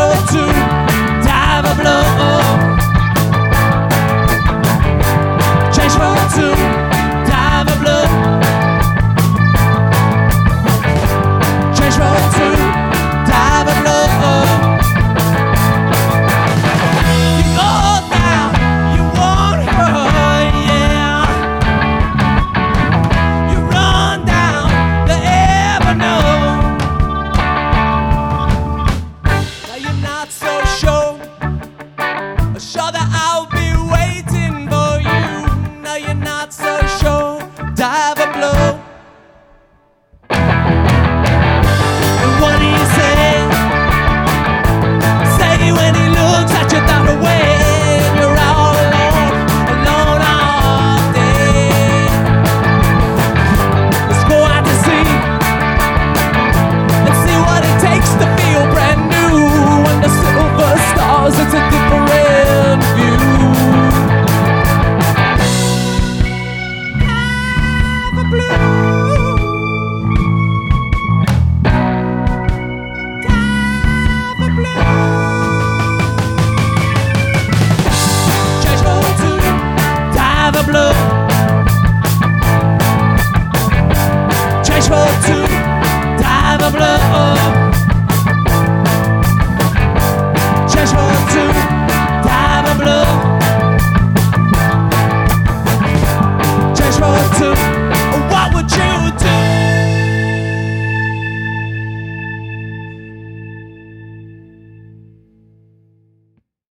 road to Diver Blow. Change road to Diver Blow. Change road to Diver Blow. You go down, you won't hurt, yeah. You run down the Avenue. Now you're not so sure that I'll be waiting for you. Now you're not so sure. Diver Blow. And what do you say? Say when he looks at you that way, and you're all alone, alone all day. Let's go out to sea and see what it takes to feel brand new. Under silver stars, it's a different view. Diver Blue. Diver Blue. Change road to Diver Blow. Change road to Diver Blow. Change road